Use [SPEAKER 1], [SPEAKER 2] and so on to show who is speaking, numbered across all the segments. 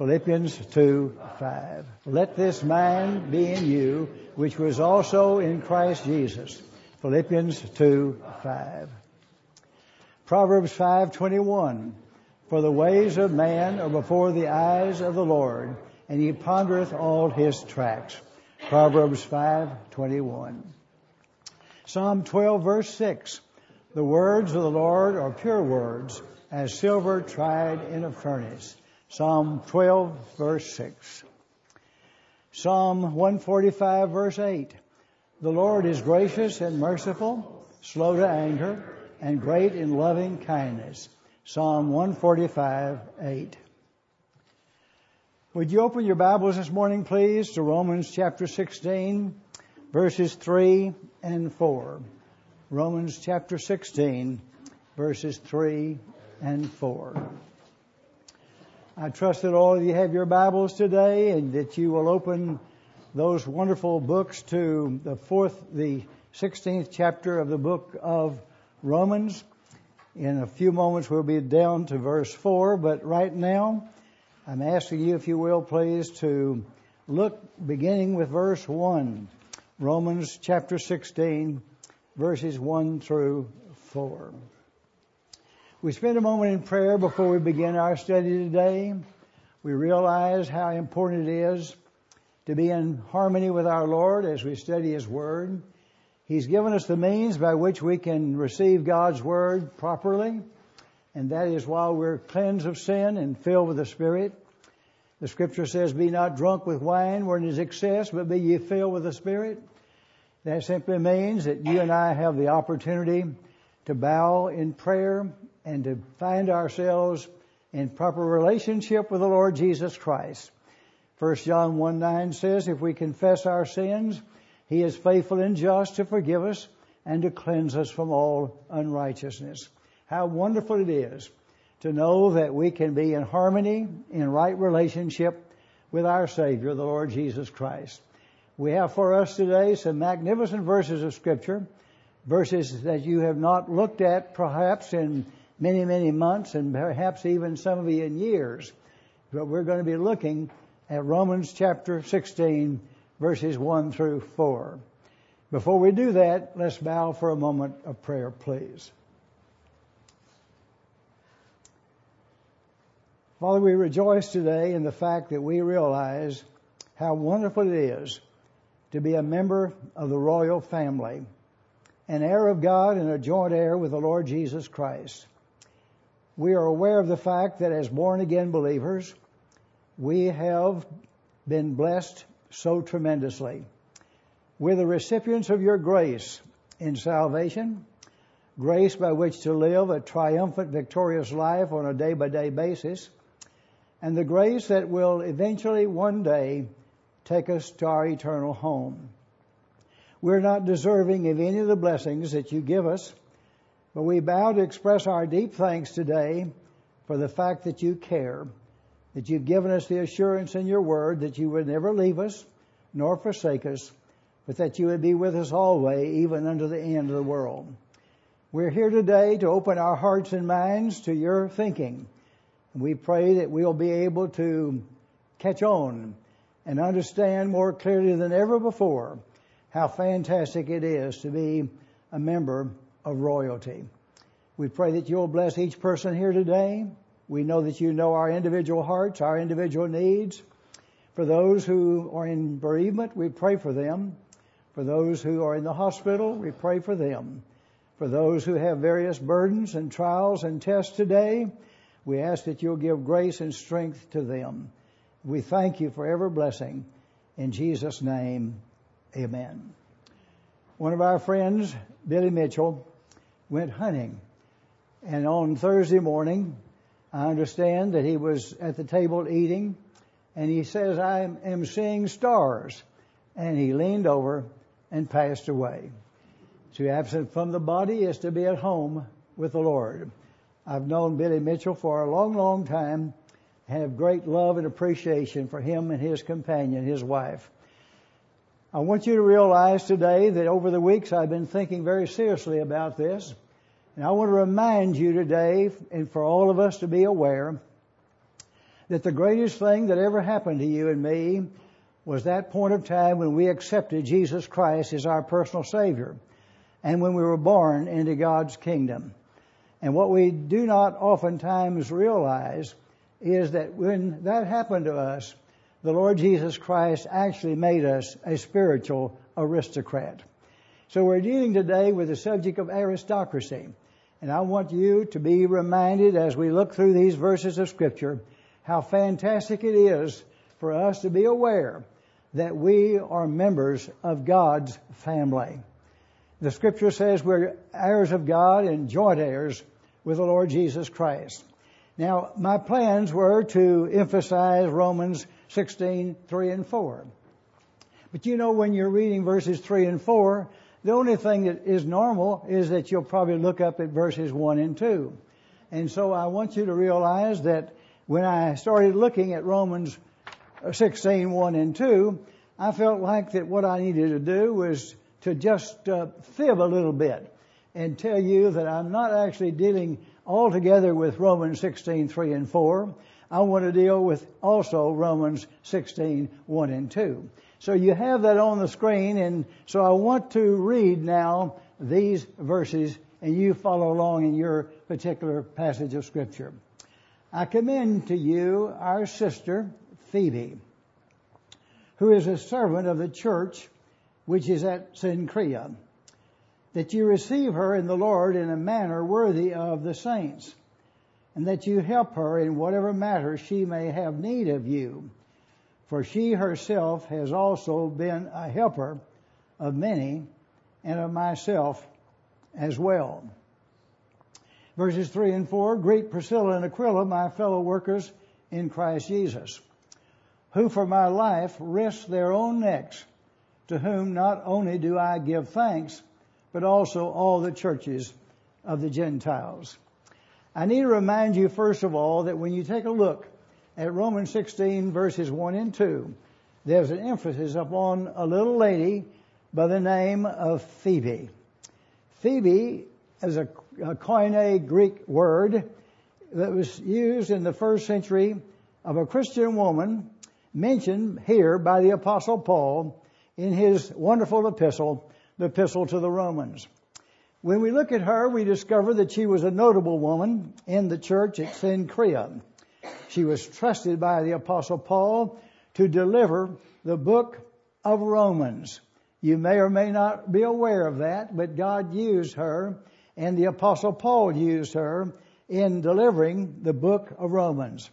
[SPEAKER 1] Philippians 2:5. Let this mind be in you, which was also in Christ Jesus. Philippians 2:5. Proverbs 5:21. For the ways of man are before the eyes of the Lord, and he pondereth all his tracts. Proverbs 5:21. Psalm 12 verse 6. The words of the Lord are pure words, as silver tried in a furnace. Psalm 12 verse 6. Psalm 145 verse 8. The Lord is gracious and merciful, slow to anger, and great in loving kindness. Psalm 145:8. Would you open your Bibles this morning, please, to Romans chapter 16, verses 3 and 4. Romans chapter 16, verses 3 and 4. I trust that all of you have your Bibles today and that you will open those wonderful books to the 16th chapter of the book of Romans. In a few moments we'll be down to verse 4, but right now I'm asking you, if you will, please, to look beginning with verse 1. Romans chapter 16, verses 1 through 4. We spend a moment in prayer before we begin our study today. We realize how important it is to be in harmony with our Lord as we study His Word. He's given us the means by which we can receive God's Word properly, and that is while we're cleansed of sin and filled with the Spirit. The Scripture says, be not drunk with wine wherein is excess, but be ye filled with the Spirit. That simply means that you and I have the opportunity to bow in prayer and to find ourselves in proper relationship with the Lord Jesus Christ. 1 John 1:9 says, if we confess our sins, He is faithful and just to forgive us and to cleanse us from all unrighteousness. How wonderful it is to know that we can be in harmony, in right relationship with our Savior, the Lord Jesus Christ. We have for us today some magnificent verses of Scripture, verses that you have not looked at perhaps in many, many months, and perhaps even some of you in years. But we're going to be looking at Romans chapter 16, verses 1 through 4. Before we do that, let's bow for a moment of prayer, please. Father, we rejoice today in the fact that we realize how wonderful it is to be a member of the royal family, an heir of God and a joint heir with the Lord Jesus Christ. We are aware of the fact that as born-again believers, we have been blessed so tremendously. We're the recipients of your grace in salvation, grace by which to live a triumphant, victorious life on a day-by-day basis, and the grace that will eventually one day take us to our eternal home. We're not deserving of any of the blessings that you give us, but we bow to express our deep thanks today for the fact that you care, that you've given us the assurance in your word that you would never leave us nor forsake us, but that you would be with us always, even unto the end of the world. We're here today to open our hearts and minds to your thinking. We pray that we'll be able to catch on and understand more clearly than ever before how fantastic it is to be a member of royalty. We pray that you'll bless each person here today. We know that you know our individual hearts, our individual needs. For those who are in bereavement, we pray for them. For those who are in the hospital, we pray for them. For those who have various burdens and trials and tests today, we ask that you'll give grace and strength to them. We thank you for every blessing. In Jesus' name, amen. One of our friends, Billy Mitchell, went hunting. And on Thursday morning, I understand that he was at the table eating, and he says, I am seeing stars. And he leaned over and passed away. To be absent from the body is to be at home with the Lord. I've known Billy Mitchell for a long, long time, have great love and appreciation for him and his companion, his wife. I want you to realize today that over the weeks I've been thinking very seriously about this. And I want to remind you today, and for all of us to be aware, that the greatest thing that ever happened to you and me was that point of time when we accepted Jesus Christ as our personal Savior and when we were born into God's kingdom. And what we do not oftentimes realize is that when that happened to us, the Lord Jesus Christ actually made us a spiritual aristocrat. So we're dealing today with the subject of aristocracy. And I want you to be reminded as we look through these verses of Scripture how fantastic it is for us to be aware that we are members of God's family. The Scripture says we're heirs of God and joint heirs with the Lord Jesus Christ. Now, my plans were to emphasize Romans 16, 3 and 4. But you know, when you're reading verses 3 and 4, the only thing that is normal is that you'll probably look up at verses 1 and 2. And so I want you to realize that when I started looking at Romans 16, 1 and 2, I felt like that what I needed to do was to just fib a little bit and tell you that I'm not actually dealing altogether with Romans 16, 3 and 4. I want to deal with also Romans 16, 1 and 2. So you have that on the screen, and so I want to read now these verses, and you follow along in your particular passage of Scripture. I commend to you our sister Phoebe, who is a servant of the church which is at Cenchrea, that you receive her in the Lord in a manner worthy of the saints, and that you help her in whatever matter she may have need of you. For she herself has also been a helper of many, and of myself as well. Verses 3 and 4, greet Priscilla and Aquila, my fellow workers in Christ Jesus, who for my life risked their own necks, to whom not only do I give thanks, but also all the churches of the Gentiles. I need to remind you, first of all, that when you take a look at Romans 16, verses 1 and 2, there's an emphasis upon a little lady by the name of Phoebe. Phoebe is a Koine Greek word that was used in the first century of a Christian woman mentioned here by the Apostle Paul in his wonderful epistle, the Epistle to the Romans. When we look at her, we discover that she was a notable woman in the church at Cenchrea. She was trusted by the Apostle Paul to deliver the book of Romans. You may or may not be aware of that, but God used her, and the Apostle Paul used her in delivering the book of Romans.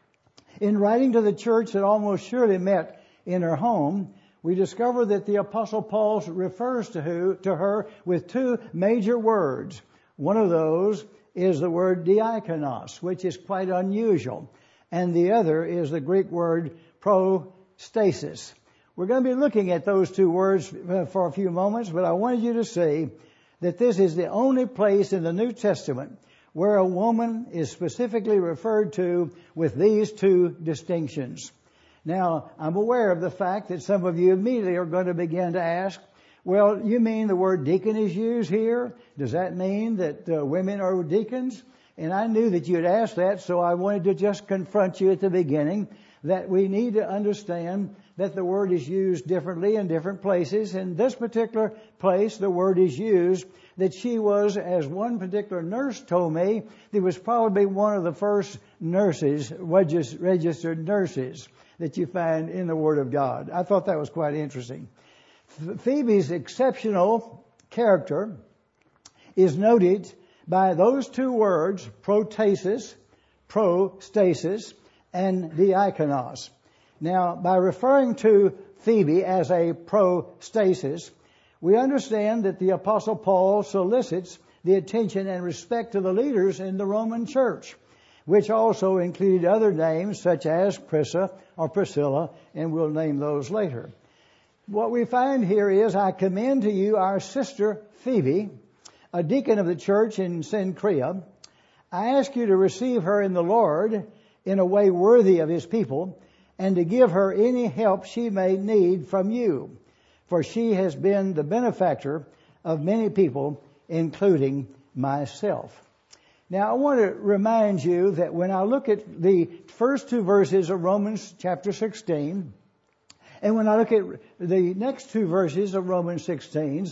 [SPEAKER 1] In writing to the church that almost surely met in her home, we discover that the Apostle Paul refers to her with two major words. One of those is the word diakonos, which is quite unusual. And the other is the Greek word prostasis. We're going to be looking at those two words for a few moments, but I wanted you to see that this is the only place in the New Testament where a woman is specifically referred to with these two distinctions. Now, I'm aware of the fact that some of you immediately are going to begin to ask, well, you mean the word deacon is used here? Does that mean that women are deacons? And I knew that you'd ask that, so I wanted to just confront you at the beginning that we need to understand that the word is used differently in different places. In this particular place, the word is used that she was, as one particular nurse told me, that was probably one of the first nurses, registered nurses that you find in the Word of God. I thought that was quite interesting. Phoebe's exceptional character is noted by those two words, prostasis, and diakonos. Now, by referring to Phoebe as a prostasis, we understand that the Apostle Paul solicits the attention and respect of the leaders in the Roman church, which also included other names such as Priscilla, and we'll name those later. What we find here is, I commend to you our sister Phoebe, a deacon of the church in Cenchrea. I ask you to receive her in the Lord in a way worthy of His people, and to give her any help she may need from you, for she has been the benefactor of many people, including myself. Now, I want to remind you that when I look at the first two verses of Romans chapter 16, and when I look at the next two verses of Romans 16,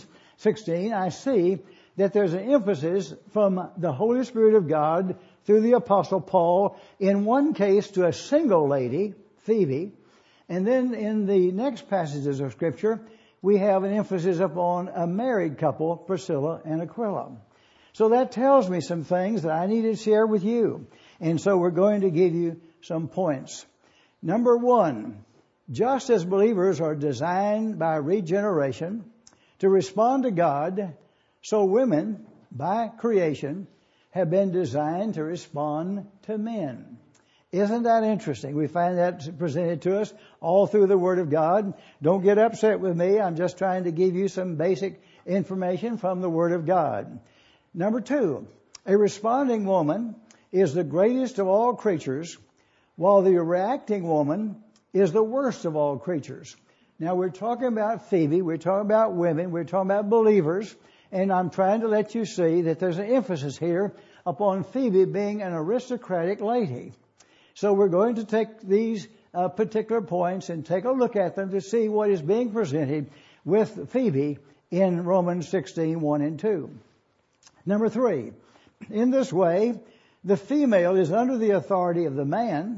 [SPEAKER 1] I see that there's an emphasis from the Holy Spirit of God through the Apostle Paul, in one case to a single lady, Phoebe, and then in the next passages of Scripture, we have an emphasis upon a married couple, Priscilla and Aquila. So that tells me some things that I need to share with you. And so we're going to give you some points. Number one, just as believers are designed by regeneration to respond to God, so women, by creation, have been designed to respond to men. Isn't that interesting? We find that presented to us all through the Word of God. Don't get upset with me. I'm just trying to give you some basic information from the Word of God. Number two, a responding woman is the greatest of all creatures, while the reacting woman is the worst of all creatures. Now, we're talking about Phoebe, we're talking about women, we're talking about believers, and I'm trying to let you see that there's an emphasis here upon Phoebe being an aristocratic lady. So we're going to take these particular points and take a look at them to see what is being presented with Phoebe in Romans 16, 1 and 2. Number three, in this way, the female is under the authority of the man,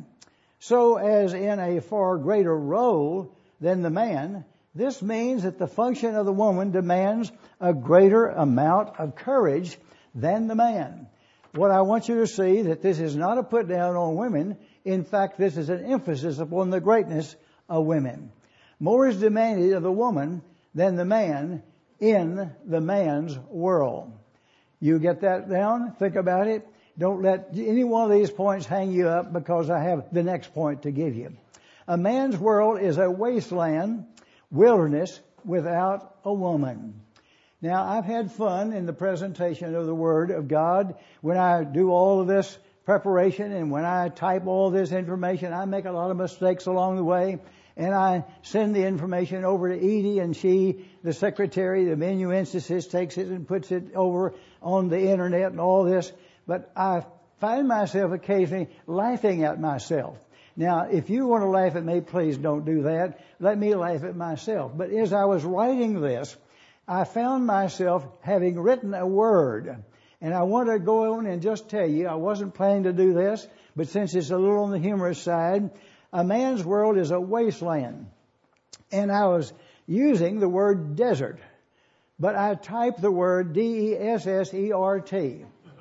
[SPEAKER 1] so as in a far greater role than the man. This means that the function of the woman demands a greater amount of courage than the man. What I want you to see, that this is not a put down on women. In fact, this is an emphasis upon the greatness of women. More is demanded of the woman than the man in the man's world. You get that down? Think about it. Don't let any one of these points hang you up, because I have the next point to give you. A man's world is a wasteland, wilderness without a woman. Now, I've had fun in the presentation of the Word of God. When I do all of this preparation and when I type all this information, I make a lot of mistakes along the way. And I send the information over to Edie, and she, the secretary, the amanuensis, takes it and puts it over on the internet and all this. But I find myself occasionally laughing at myself. Now, if you want to laugh at me, please don't do that. Let me laugh at myself. But as I was writing this, I found myself having written a word. And I want to go on and just tell you, I wasn't planning to do this, but since it's a little on the humorous side, a man's world is a wasteland. And I was using the word desert, but I typed the word D-E-S-S-E-R-T.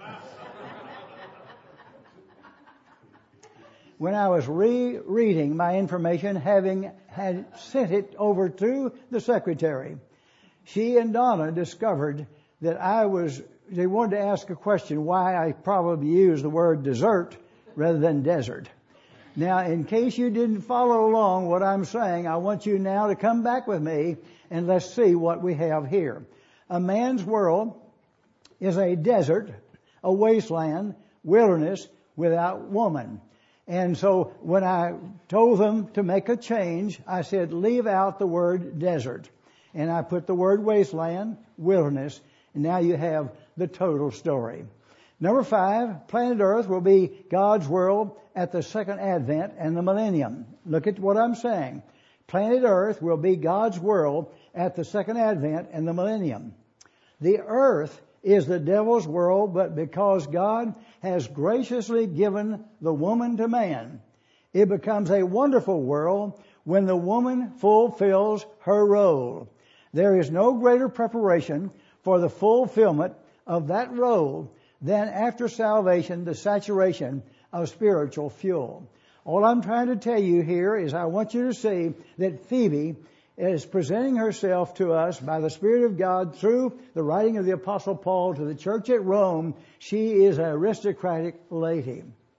[SPEAKER 1] When I was rereading my information, having had sent it over to the secretary, she and Donna discovered that they wanted to ask a question why I probably used the word desert rather than desert. Now, in case you didn't follow along what I'm saying, I want you now to come back with me and let's see what we have here. A man's world is a desert, a wasteland, wilderness without woman. And so when I told them to make a change, I said, leave out the word desert. And I put the word wasteland, wilderness, and now you have the total story. Number 5, planet Earth will be God's world at the second advent and the millennium. Look at what I'm saying. Planet Earth will be God's world at the second advent and the millennium. The earth is the devil's world, but because God has graciously given the woman to man, it becomes a wonderful world when the woman fulfills her role. There is no greater preparation for the fulfillment of that role than after salvation, the saturation of spiritual fuel. All I'm trying to tell you here is I want you to see that Phoebe is presenting herself to us by the Spirit of God through the writing of the Apostle Paul to the church at Rome. She is an aristocratic lady.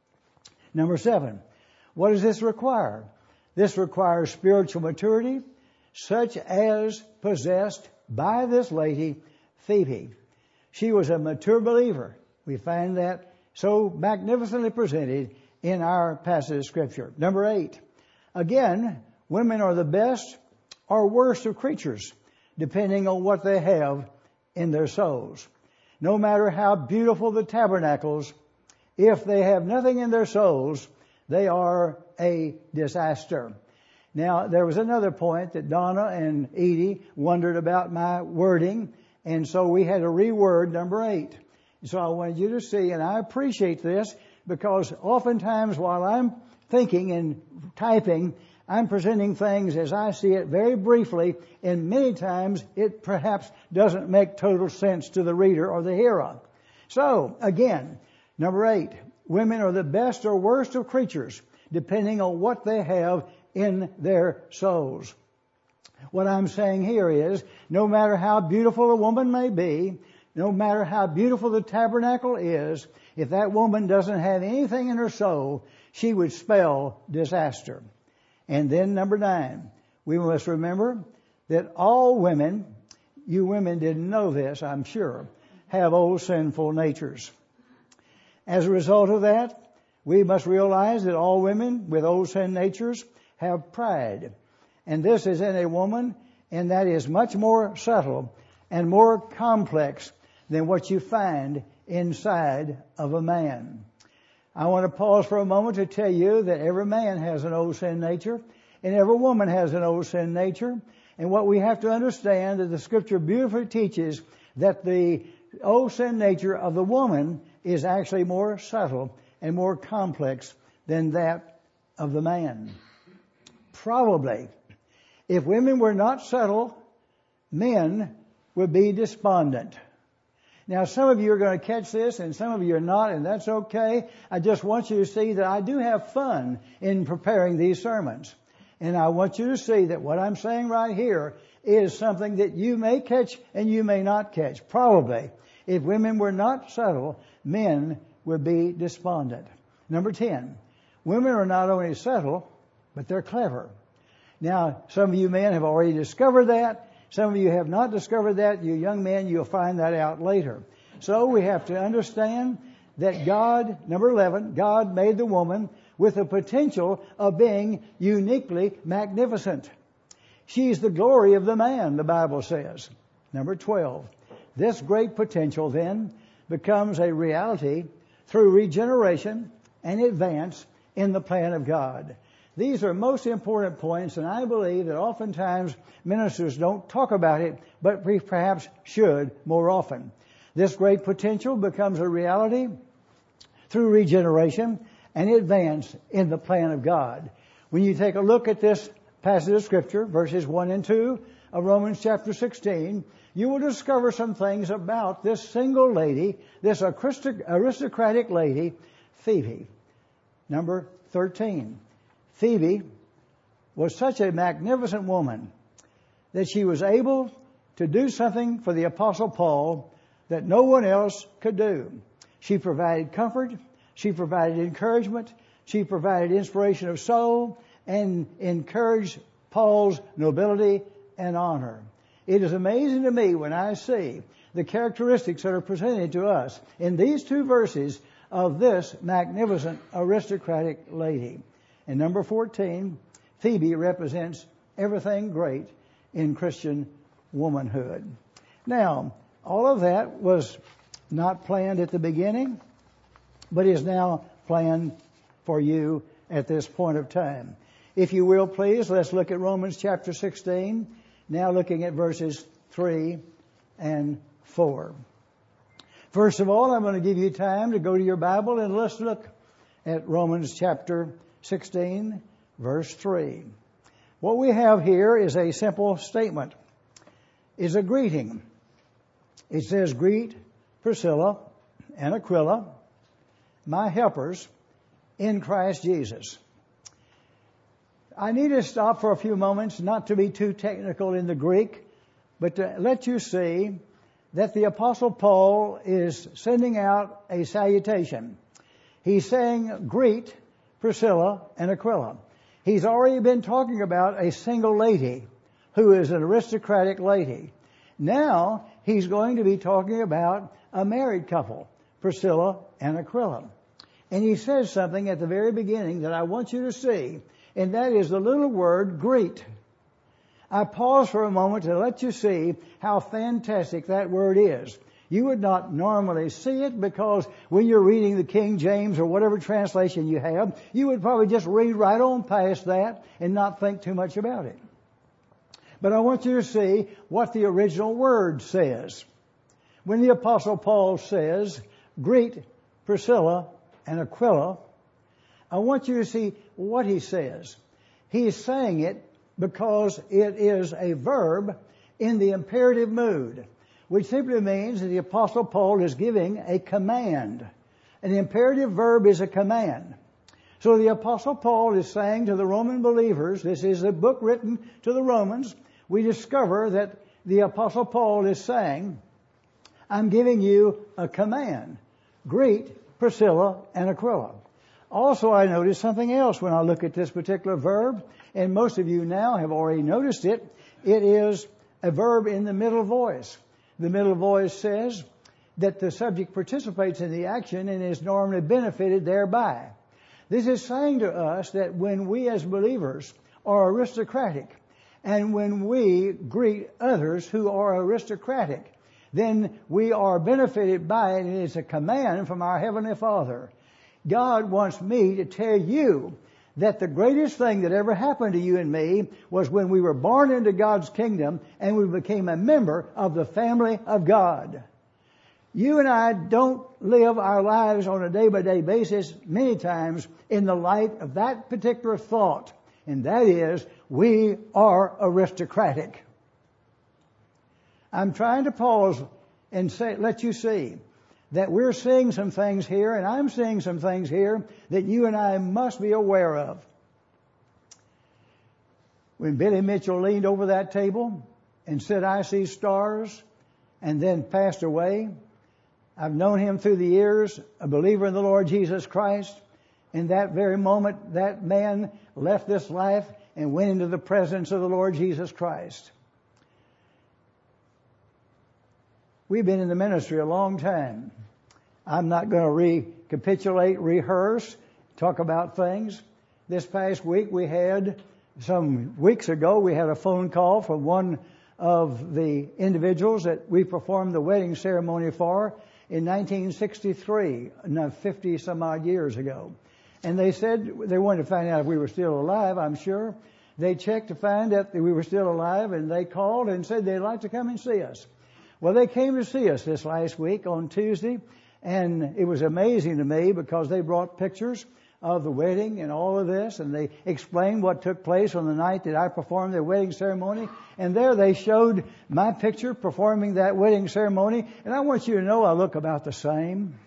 [SPEAKER 1] Number 7, what does this require? This requires spiritual maturity, such as possessed by this lady, Phoebe. She was a mature believer. We find that so magnificently presented in our passage of Scripture. Number 8, again, women are the best or worst of creatures, depending on what they have in their souls. No matter how beautiful the tabernacles If they have nothing in their souls, they are a disaster. Now, there was another point that Donna and Edie wondered about my wording, and so we had to reword number 8. So I wanted you to see, and I appreciate this, because oftentimes while I'm thinking and typing, I'm presenting things as I see it very briefly, and many times it perhaps doesn't make total sense to the reader or the hearer. So, again, number 8, women are the best or worst of creatures, depending on what they have in their souls. What I'm saying here is, no matter how beautiful a woman may be, no matter how beautiful the tabernacle is, if that woman doesn't have anything in her soul, she would spell disaster. And then number 9, we must remember that all women, you women didn't know this, I'm sure, have old sinful natures. As a result of that, we must realize that all women with old sin natures have pride. And this is in a woman, and that is much more subtle and more complex than what you find inside of a man. I want to pause for a moment to tell you that every man has an old sin nature, and every woman has an old sin nature. And what we have to understand is the Scripture beautifully teaches that the old sin nature of the woman is actually more subtle and more complex than that of the man. Probably, if women were not subtle, men would be despondent. Now, some of you are going to catch this and some of you are not, and that's okay. I just want you to see that I do have fun in preparing these sermons. And I want you to see that what I'm saying right here is something that you may catch and you may not catch. Probably, if women were not subtle, men would be despondent. Number 10, women are not only subtle, but they're clever. Now, some of you men have already discovered that. Some of you have not discovered that. You young men, you'll find that out later. So we have to understand that God, number 11, God made the woman with the potential of being uniquely magnificent. She's the glory of the man, the Bible says. Number 12, this great potential then becomes a reality through regeneration and advance in the plan of God. These are most important points, and I believe that oftentimes ministers don't talk about it, but we perhaps should more often. This great potential becomes a reality through regeneration and advance in the plan of God. When you take a look at this passage of Scripture, verses 1 and 2 of Romans chapter 16, you will discover some things about this single lady, this aristocratic lady, Phoebe. Number 13. Phoebe was such a magnificent woman that she was able to do something for the Apostle Paul that no one else could do. She provided comfort, she provided encouragement, she provided inspiration of soul, and encouraged Paul's nobility and honor. It is amazing to me when I see the characteristics that are presented to us in these 2 verses of this magnificent aristocratic lady. And number 14, Phoebe represents everything great in Christian womanhood. Now, all of that was not planned at the beginning, but is now planned for you at this point of time. If you will, please, let's look at Romans chapter 16, now looking at verses 3 and 4. First of all, I'm going to give you time to go to your Bible and let's look at Romans chapter 16, verse 3. What we have here is a simple statement. It's a greeting. It says, "Greet Priscilla and Aquila, my helpers in Christ Jesus." I need to stop for a few moments, not to be too technical in the Greek, but to let you see that the Apostle Paul is sending out a salutation. He's saying, "Greet Priscilla and Aquila." He's already been talking about a single lady who is an aristocratic lady. Now he's going to be talking about a married couple, Priscilla and Aquila. And he says something at the very beginning that I want you to see, and that is the little word greet. I pause for a moment to let you see how fantastic that word is. You would not normally see it because when you're reading the King James or whatever translation you have, you would probably just read right on past that and not think too much about it. But I want you to see what the original word says. When the Apostle Paul says, greet Priscilla and Aquila, I want you to see what he says. He's saying it because it is a verb in the imperative mood, which simply means that the Apostle Paul is giving a command. An imperative verb is a command. So the Apostle Paul is saying to the Roman believers, this is a book written to the Romans, we discover that the Apostle Paul is saying, I'm giving you a command. Greet Priscilla and Aquila. Also, I noticed something else when I look at this particular verb, and most of you now have already noticed it. It is a verb in the middle voice. The middle voice says that the subject participates in the action and is normally benefited thereby. This is saying to us that when we as believers are aristocratic, and when we greet others who are aristocratic, then we are benefited by it, and it's a command from our Heavenly Father. God wants me to tell you that the greatest thing that ever happened to you and me was when we were born into God's kingdom and we became a member of the family of God. You and I don't live our lives on a day-by-day basis many times in the light of that particular thought, and that is, we are aristocratic. I'm trying to pause and let you see that we're seeing some things here, and I'm seeing some things here that you and I must be aware of. When Billy Mitchell leaned over that table and said, I see stars, and then passed away, I've known him through the years, a believer in the Lord Jesus Christ. In that very moment, that man left this life and went into the presence of the Lord Jesus Christ. We've been in the ministry a long time. I'm not going to recapitulate, rehearse, talk about things. This past week some weeks ago, we had a phone call from one of the individuals that we performed the wedding ceremony for in 1963, 50 some odd years ago. And they said they wanted to find out if we were still alive, I'm sure. They checked to find out that we were still alive, and they called and said they'd like to come and see us. Well, they came to see us this last week on Tuesday, and it was amazing to me because they brought pictures of the wedding and all of this, and they explained what took place on the night that I performed their wedding ceremony. And there they showed my picture performing that wedding ceremony, and I want you to know I look about the same.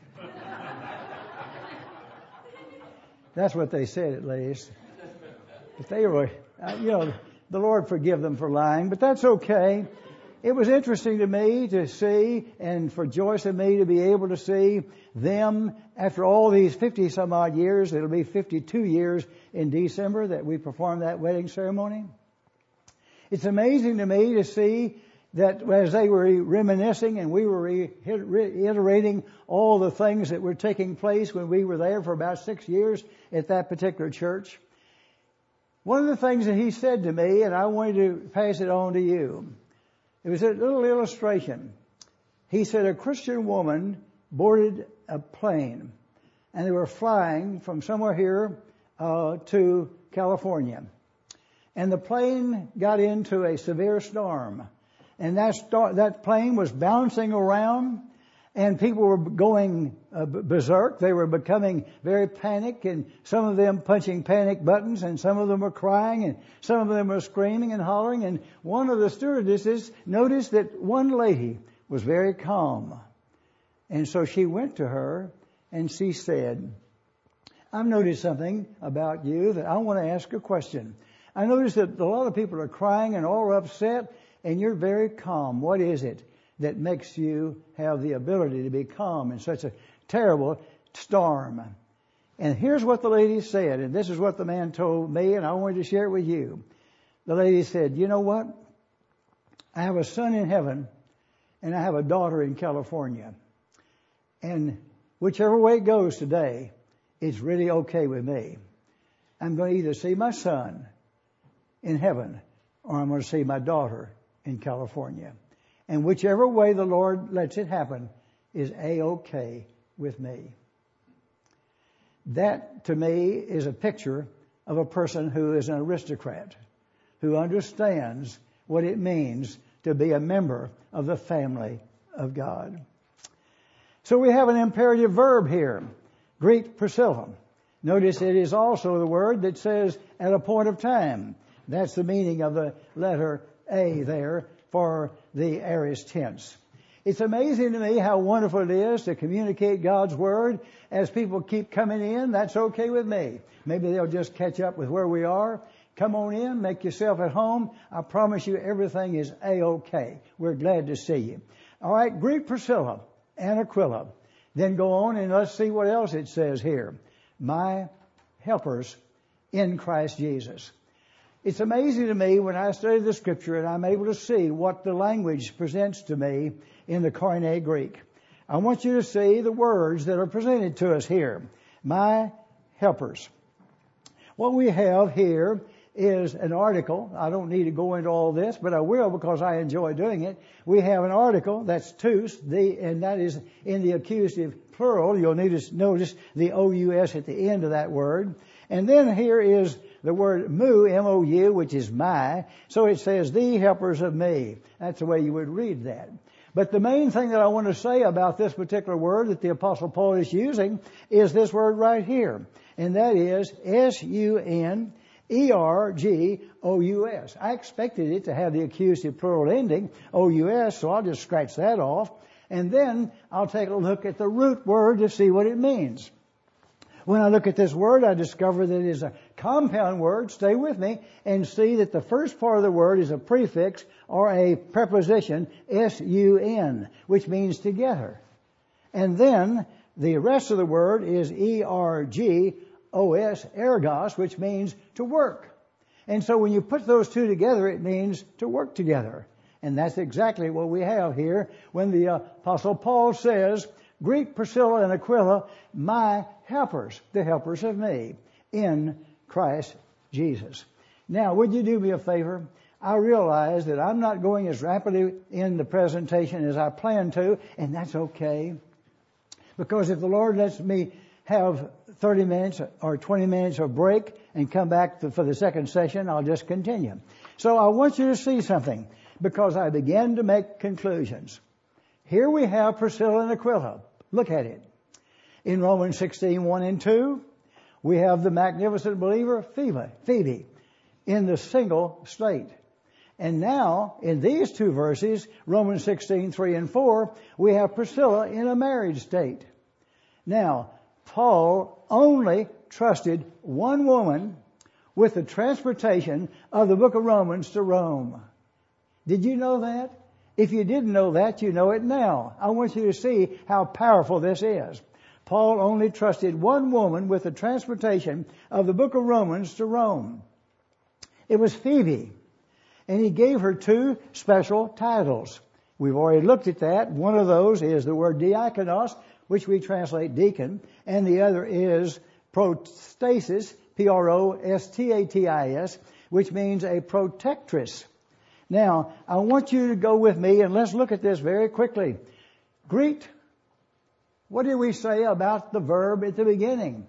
[SPEAKER 1] That's what they said, at least. But they were, the Lord forgive them for lying, but that's okay. It was interesting to me to see, and for Joyce and me to be able to see them after all these 50 some odd years. It'll be 52 years in December that we performed that wedding ceremony. It's amazing to me to see that as they were reminiscing and we were reiterating all the things that were taking place when we were there for about 6 years at that particular church. One of the things that he said to me, and I wanted to pass it on to you, it was a little illustration. He said a Christian woman boarded a plane, and they were flying from somewhere here to California. And the plane got into a severe storm. And that plane was bouncing around, and people were going berserk. They were becoming very panicked, and some of them punching panic buttons, and some of them were crying, and some of them were screaming and hollering. And one of the stewardesses noticed that one lady was very calm. And so she went to her, and she said, I've noticed something about you that I want to ask a question. I noticed that a lot of people are crying and all upset, and you're very calm. What is it that makes you have the ability to be calm in such a terrible storm? And here's what the lady said, and this is what the man told me, and I wanted to share it with you. The lady said, you know what? I have a son in heaven, and I have a daughter in California. And whichever way it goes today, it's really okay with me. I'm going to either see my son in heaven, or I'm going to see my daughter in California. And whichever way the Lord lets it happen is A-OK with me. That, to me, is a picture of a person who is an aristocrat, who understands what it means to be a member of the family of God. So we have an imperative verb here. Greet Priscilla. Notice it is also the word that says at a point of time. That's the meaning of the letter A there for the aorist tense. It's amazing to me how wonderful it is to communicate God's Word. As people keep coming in, that's okay with me. Maybe they'll just catch up with where we are. Come on in, make yourself at home. I promise you everything is A-OK. We're glad to see you. All right, greet Priscilla and Aquila. Then go on and let's see what else it says here. My helpers in Christ Jesus. It's amazing to me when I study the Scripture and I'm able to see what the language presents to me in the Koine Greek. I want you to see the words that are presented to us here. My helpers. What we have here is an article. I don't need to go into all this, but I will because I enjoy doing it. We have an article that's tous, and that is in the accusative plural. You'll notice the O-U-S at the end of that word. And then here is the word mu, M-O-U, which is my. So it says, the helpers of me. That's the way you would read that. But the main thing that I want to say about this particular word that the Apostle Paul is using is this word right here. And that is S-U-N-E-R-G-O-U-S. I expected it to have the accusative plural ending, O-U-S, so I'll just scratch that off. And then I'll take a look at the root word to see what it means. When I look at this word, I discover that it is a compound word. Stay with me and see that the first part of the word is a prefix or a preposition, S-U-N, which means together. And then the rest of the word is E-R-G-O-S, ergos, which means to work. And so when you put those two together, it means to work together. And that's exactly what we have here when the Apostle Paul says, greet Priscilla and Aquila, my helpers, the helpers of me, in Christ Jesus. Now, would you do me a favor? I realize that I'm not going as rapidly in the presentation as I plan to, and that's okay. Because if the Lord lets me have 30 minutes or 20 minutes of break and come back for the second session, I'll just continue. So I want you to see something, because I began to make conclusions. Here we have Priscilla and Aquila. Look at it. In Romans 16, 1 and 2, we have the magnificent believer Phoebe in the single state. And now, in these two verses, Romans 16, 3 and 4, we have Priscilla in a married state. Now, Paul only trusted one woman with the transportation of the book of Romans to Rome. Did you know that? If you didn't know that, you know it now. I want you to see how powerful this is. Paul only trusted one woman with the transportation of the book of Romans to Rome. It was Phoebe. And he gave her two special titles. We've already looked at that. One of those is the word diakonos, which we translate deacon. And the other is prostasis, P-R-O-S-T-A-T-I-S, which means a protectress. Now, I want you to go with me and let's look at this very quickly. Greet. What did we say about the verb at the beginning?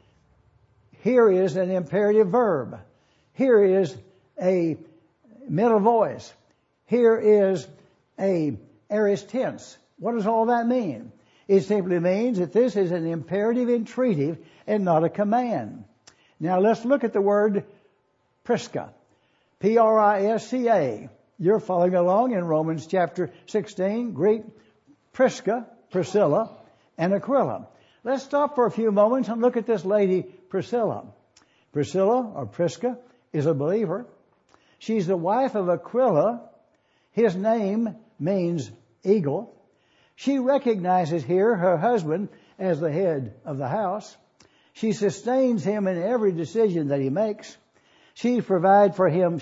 [SPEAKER 1] Here is an imperative verb. Here is a middle voice. Here is a aorist tense. What does all that mean? It simply means that this is an imperative entreative and not a command. Now let's look at the word prisca. P-R-I-S-C-A. You're following along in Romans chapter 16. Greet Prisca, Priscilla, and Aquila. Let's stop for a few moments and look at this lady, Priscilla. Priscilla, or Prisca, is a believer. She's the wife of Aquila. His name means eagle. She recognizes here her husband as the head of the house. She sustains him in every decision that he makes. She provides for him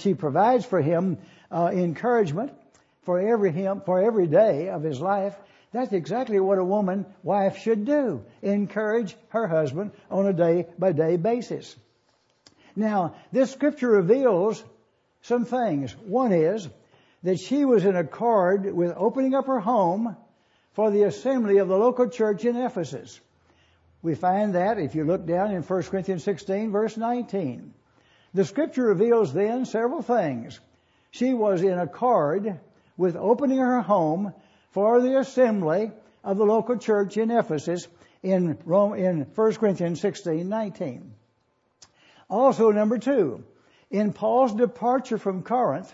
[SPEAKER 1] encouragement for every day of his life. That's exactly what a wife should do. Encourage her husband on a day-by-day basis. Now, this scripture reveals some things. One is that she was in accord with opening up her home for the assembly of the local church in Ephesus. We find that if you look down in 1 Corinthians 16 verse 19. The scripture reveals then several things. She was in accord with opening her home for the assembly of the local church in Ephesus in 1 Corinthians 16:19. Also, number 2, in Paul's departure from Corinth,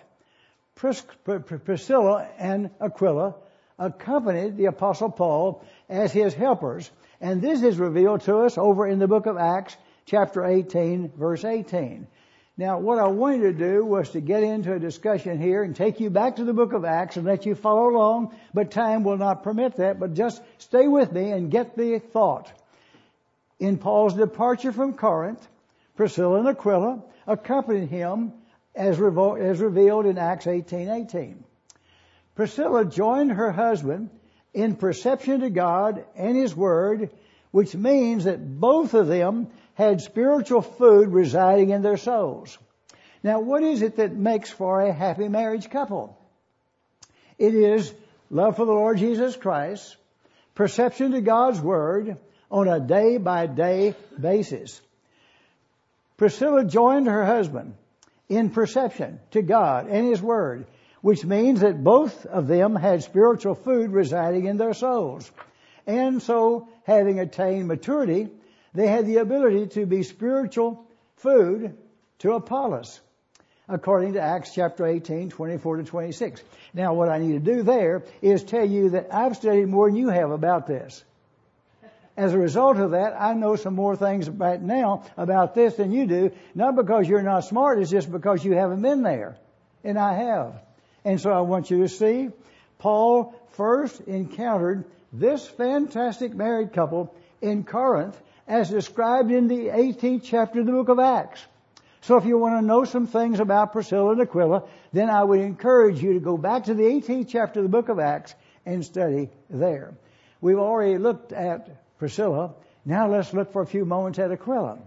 [SPEAKER 1] Priscilla and Aquila accompanied the Apostle Paul as his helpers, and this is revealed to us over in the book of Acts, chapter 18, verse 18. Now, what I wanted to do was to get into a discussion here and take you back to the book of Acts and let you follow along, but time will not permit that, but just stay with me and get the thought. In Paul's departure from Corinth, Priscilla and Aquila accompanied him as revealed in Acts 18:18. Priscilla joined her husband in perception to God and His Word, which means that both of them had spiritual food residing in their souls. Now, what is it that makes for a happy marriage couple? It is love for the Lord Jesus Christ, perception to God's Word on a day-by-day basis. Priscilla joined her husband in perception to God and His Word, which means that both of them had spiritual food residing in their souls. And so, having attained maturity, they had the ability to be spiritual food to Apollos, according to Acts chapter 18, 24 to 26. Now, what I need to do there is tell you that I've studied more than you have about this. As a result of that, I know some more things right now about this than you do, not because you're not smart, it's just because you haven't been there. And I have. And so I want you to see, Paul first encountered this fantastic married couple in Corinth as described in the 18th chapter of the book of Acts. So if you want to know some things about Priscilla and Aquila, then I would encourage you to go back to the 18th chapter of the book of Acts and study there. We've already looked at Priscilla. Now let's look for a few moments at Aquila.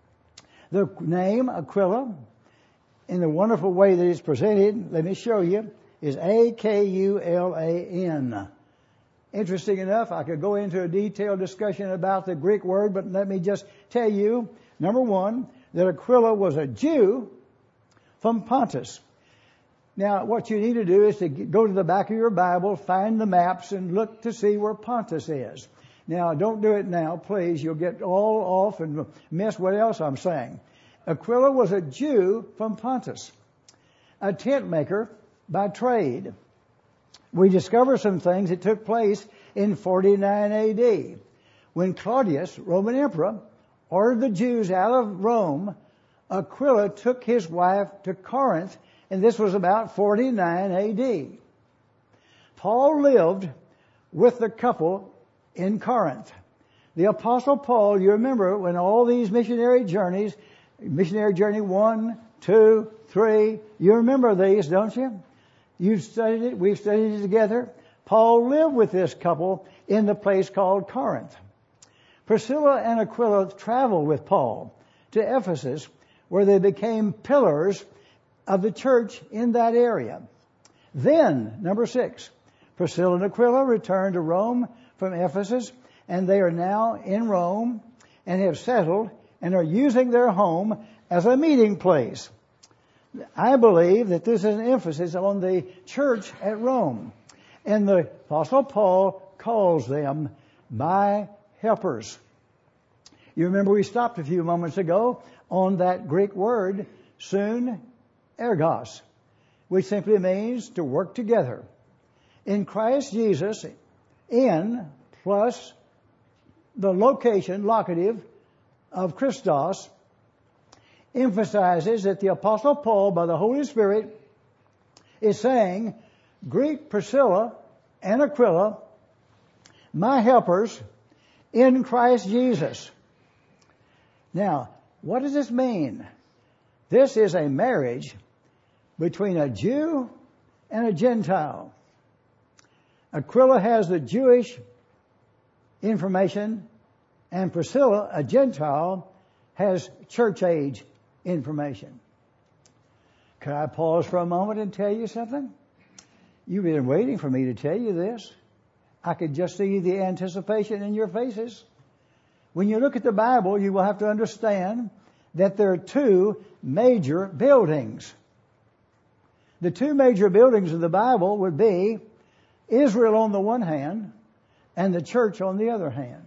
[SPEAKER 1] The name Aquila, in the wonderful way that it's presented, let me show you, is Akulan. Interesting enough, I could go into a detailed discussion about the Greek word, but let me just tell you, number one, that Aquila was a Jew from Pontus. Now, what you need to do is to go to the back of your Bible, find the maps, and look to see where Pontus is. Now, don't do it now, please. You'll get all off and miss what else I'm saying. Aquila was a Jew from Pontus, a tent maker by trade. We discover some things that took place in 49 AD. When Claudius, Roman emperor, ordered the Jews out of Rome, Aquila took his wife to Corinth, and this was about 49 AD. Paul lived with the couple in Corinth. The Apostle Paul, you remember when all these missionary journey 1, 2, 3, you remember these, don't you? You've studied it, we've studied it together. Paul lived with this couple in the place called Corinth. Priscilla and Aquila traveled with Paul to Ephesus, where they became pillars of the church in that area. Then, number 6, Priscilla and Aquila returned to Rome from Ephesus, and they are now in Rome and have settled and are using their home as a meeting place. I believe that this is an emphasis on the church at Rome. And the Apostle Paul calls them my helpers. You remember we stopped a few moments ago on that Greek word, soon ergos, which simply means to work together. In Christ Jesus, in plus the locative of Christos, emphasizes that the Apostle Paul, by the Holy Spirit, is saying, greet Priscilla and Aquila, my helpers, in Christ Jesus. Now, what does this mean? This is a marriage between a Jew and a Gentile. Aquila has the Jewish information, and Priscilla, a Gentile, has church age information. Could I pause for a moment and tell you something? You've been waiting for me to tell you this. I could just see the anticipation in your faces. When you look at the Bible, you will have to understand that there are two major buildings. The two major buildings of the Bible would be Israel on the one hand and the church on the other hand.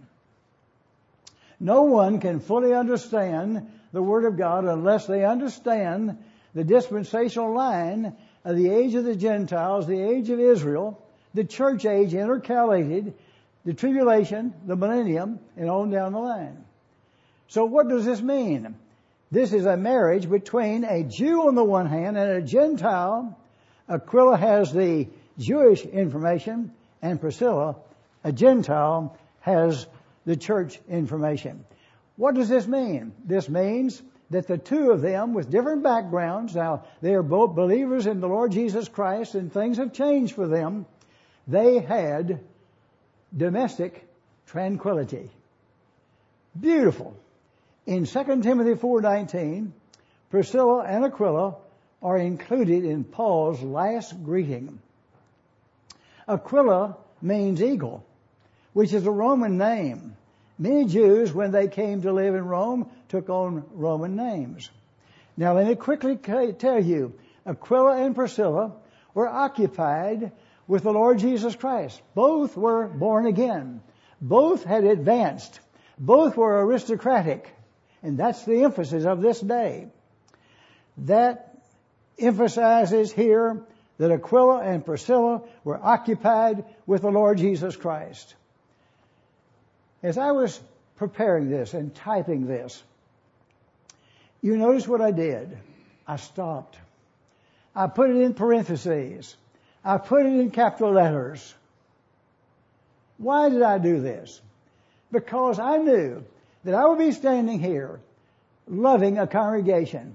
[SPEAKER 1] No one can fully understand the Word of God unless they understand the dispensational line of the age of the Gentiles, the age of Israel, the church age intercalated, the tribulation, the millennium, and on down the line. So what does this mean? This is a marriage between a Jew on the one hand and a Gentile. Aquila has the Jewish information, and Priscilla, a Gentile, has the church information. What does this mean? This means that the two of them with different backgrounds, now they are both believers in the Lord Jesus Christ and things have changed for them, they had domestic tranquility. Beautiful. In 2 Timothy 4:19, Priscilla and Aquila are included in Paul's last greeting. Aquila means eagle, which is a Roman name. Many Jews, when they came to live in Rome, took on Roman names. Now let me quickly tell you, Aquila and Priscilla were occupied with the Lord Jesus Christ. Both were born again. Both had advanced. Both were aristocratic. And that's the emphasis of this day. That emphasizes here that Aquila and Priscilla were occupied with the Lord Jesus Christ. As I was preparing this and typing this, you notice what I did. I stopped. I put it in parentheses. I put it in capital letters. Why did I do this? Because I knew that I would be standing here loving a congregation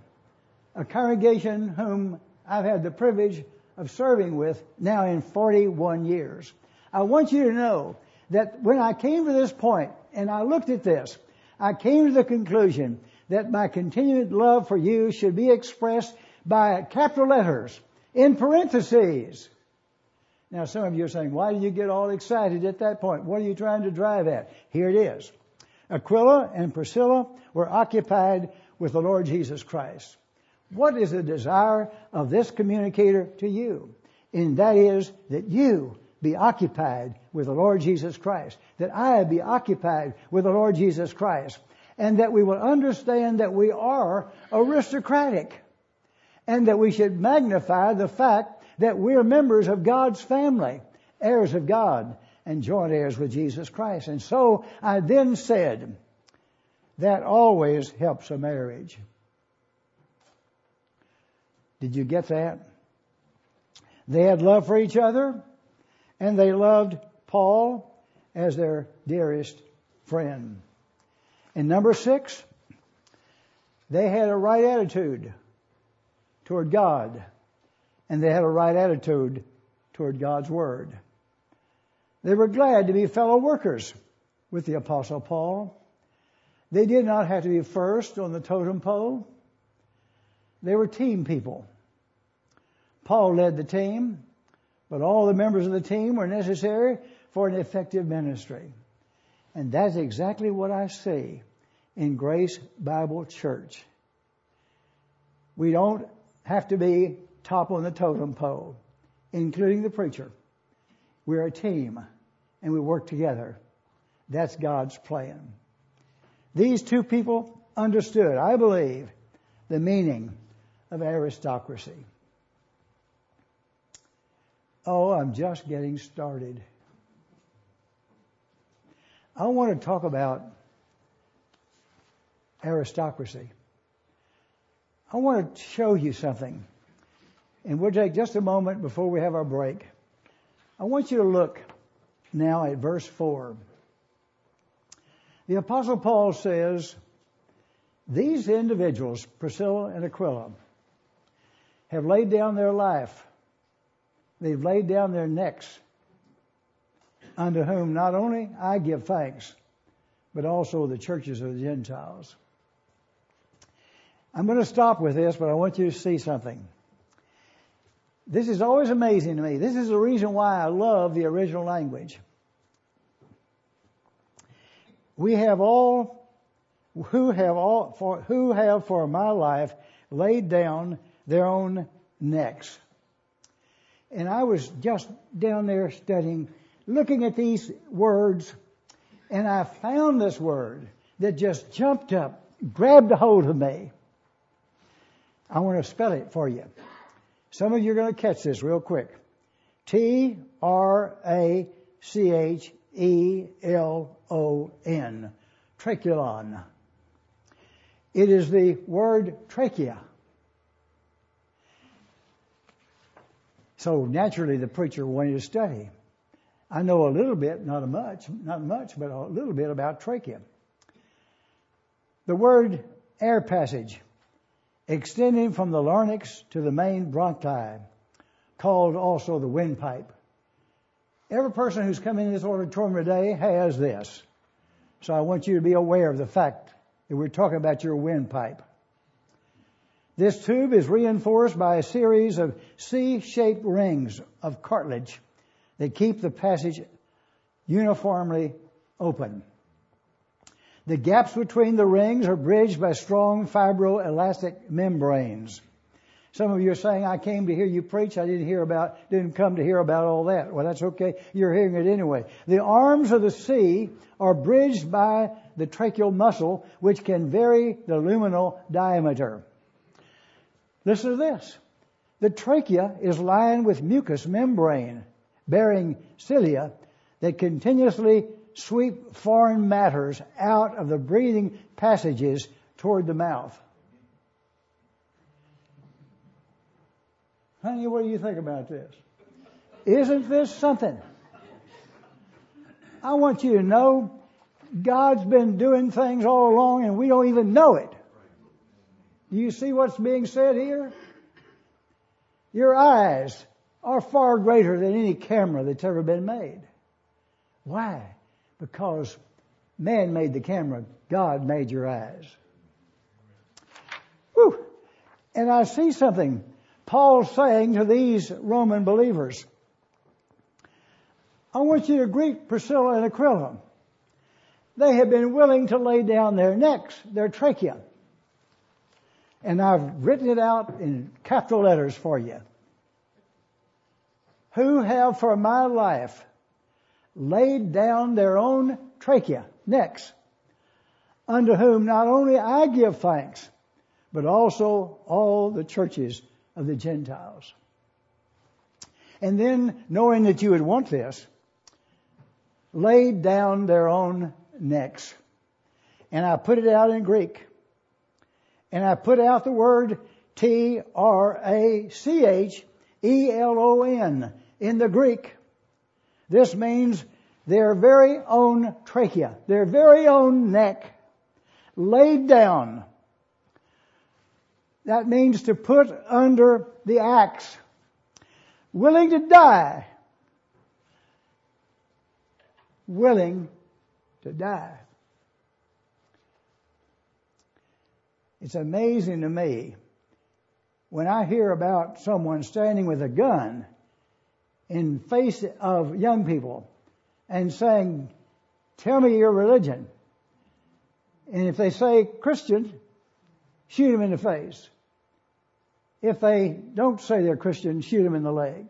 [SPEAKER 1] whom I've had the privilege of serving with now in 41 years. I want you to know that when I came to this point and I looked at this, I came to the conclusion that my continued love for you should be expressed by capital letters in parentheses. Now some of you are saying, why do you get all excited at that point? What are you trying to drive at? Here it is. Aquila and Priscilla were occupied with the Lord Jesus Christ. What is the desire of this communicator to you? And that is that you be occupied with the Lord Jesus Christ. That I be occupied with the Lord Jesus Christ. And that we will understand that we are aristocratic. And that we should magnify the fact that we're members of God's family, heirs of God, and joint heirs with Jesus Christ. And so I then said, that always helps a marriage. Did you get that? They had love for each other, and they loved Paul as their dearest friend. And number 6, they had a right attitude toward God, and they had a right attitude toward God's Word. They were glad to be fellow workers with the Apostle Paul. They did not have to be first on the totem pole. They were team people. Paul led the team, but all the members of the team were necessary for an effective ministry. And that's exactly what I see in Grace Bible Church. We don't have to be top on the totem pole, including the preacher. We're a team, and we work together. That's God's plan. These two people understood, I believe, the meaning of aristocracy. Oh, I'm just getting started. I want to talk about aristocracy. I want to show you something. And we'll take just a moment before we have our break. I want you to look now at verse 4. The Apostle Paul says, these individuals, Priscilla and Aquila, have laid down their life. They've laid down their necks, unto whom not only I give thanks, but also the churches of the Gentiles. I'm going to stop with this, but I want you to see something. This is always amazing to me. This is the reason why I love the original language. Who have for my life laid down their own necks. And I was just down there studying, looking at these words, and I found this word that just jumped up, grabbed a hold of me. I want to spell it for you. Some of you are going to catch this real quick. Trachelon. Tracheon. It is the word trachea. So naturally the preacher wanted to study. I know a little bit, not much, but a little bit about trachea. The word air passage, extending from the larynx to the main bronchi, called also the windpipe. Every person who's come in this auditorium today has this. So I want you to be aware of the fact that we're talking about your windpipe. This tube is reinforced by a series of C-shaped rings of cartilage that keep the passage uniformly open. The gaps between the rings are bridged by strong fibroelastic membranes. Some of you are saying, I came to hear you preach. I didn't come to hear about all that. Well, that's okay. You're hearing it anyway. The arms of the C are bridged by the tracheal muscle, which can vary the luminal diameter. Listen to this. The trachea is lined with mucous membrane bearing cilia that continuously sweep foreign matters out of the breathing passages toward the mouth. Honey, what do you think about this? Isn't this something? I want you to know God's been doing things all along and we don't even know it. Do you see what's being said here? Your eyes are far greater than any camera that's ever been made. Why? Because man made the camera, God made your eyes. Whew. And I see something Paul's saying to these Roman believers. I want you to greet Priscilla and Aquila. They have been willing to lay down their necks, their trachea. And I've written it out in capital letters for you. Who have for my life laid down their own trachea, necks, unto whom not only I give thanks, but also all the churches of the Gentiles. And then, knowing that you would want this, laid down their own necks. And I put it out in Greek. And I put out the word Trachelon in the Greek. This means their very own trachea, their very own neck, laid down. That means to put under the axe. Willing to die. Willing to die. It's amazing to me when I hear about someone standing with a gun in face of young people and saying, tell me your religion. And if they say Christian, shoot them in the face. If they don't say they're Christian, shoot them in the leg.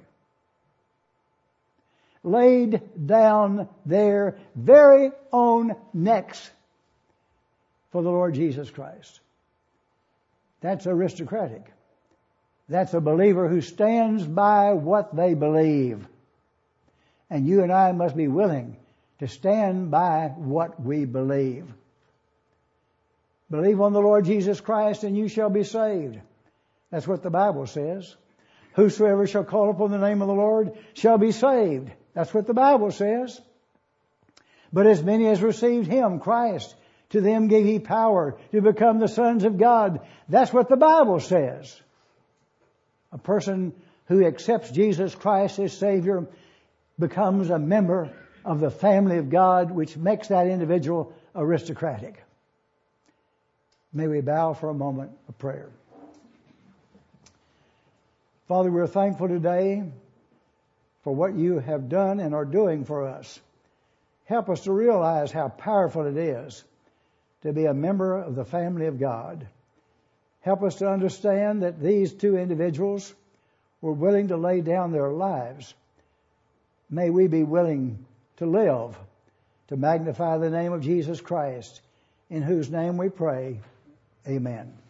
[SPEAKER 1] Laid down their very own necks for the Lord Jesus Christ. That's aristocratic. That's a believer who stands by what they believe. And you and I must be willing to stand by what we believe. Believe on the Lord Jesus Christ and you shall be saved. That's what the Bible says. Whosoever shall call upon the name of the Lord shall be saved. That's what the Bible says. But as many as received Him, Christ, to them gave He power to become the sons of God. That's what the Bible says. A person who accepts Jesus Christ as Savior becomes a member of the family of God, which makes that individual aristocratic. May we bow for a moment of prayer. Father, we're thankful today for what you have done and are doing for us. Help us to realize how powerful it is to be a member of the family of God. Help us to understand that these two individuals were willing to lay down their lives. May we be willing to live to magnify the name of Jesus Christ, in whose name we pray. Amen.